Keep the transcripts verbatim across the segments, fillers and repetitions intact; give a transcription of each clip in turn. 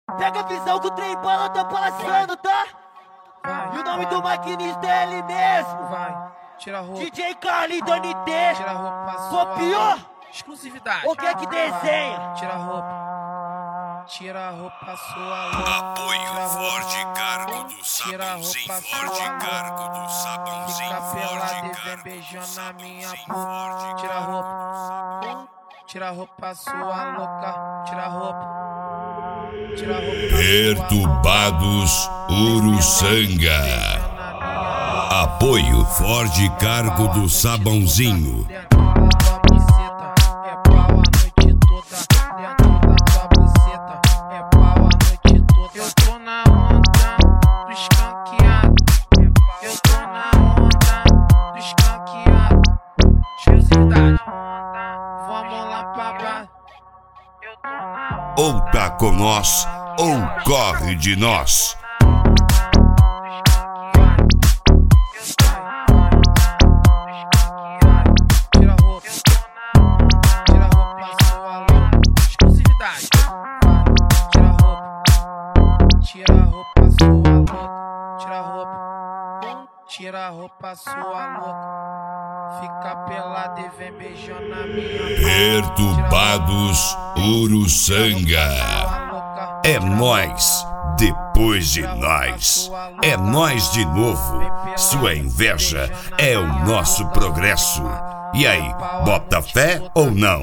Pega a visão que o trem bala tá passando, tá? Vai, E o nome do maquinista é ele mesmo. vai, tira a roupa, D J Carlinhos do N T. tira a roupa sua. Copiou? Exclusividade. O que é que desenha? Tira a roupa, tira a roupa sua louca. Apoio forte cargo do Tira a sabãozinho, roupa forte sua cargo do Fica sabãozinho, pelada forte e vem cargo do beijando a minha sabãozinho, boca. forte Tira a roupa, tira a roupa sua louca. Tira a roupa. Tira a roupa Perturbados Uruçanga. Apoio forte cargo do sabãozinho. Eu tô na onda do escanqueado. Eu tô na onda do escanqueado. Exclusividade. Vamos lá pra baixo. Eu tô na onda. Ou tá com nós, ou corre de nós. Tira a roupa, tira a roupa sua louca. Exclusividade. Tira a roupa, tira a roupa sua louca. Tira a roupa, tira a roupa sua louca. Fica pelada e vem beijando a minha. Perturbados Uruçanga. É nós, depois de nós. É nós de novo. Sua inveja é o nosso progresso. E aí, bota fé ou não?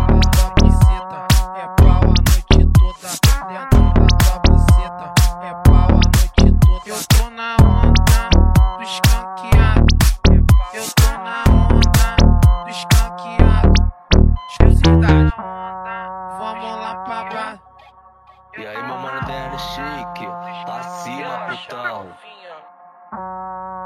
Eu tô na onda do escanqueado. Eu tô na onda do escanqueado. Exclusividade. Vamos lá pra baixo. E aí, meu mano, D L chique, pra cima, putão.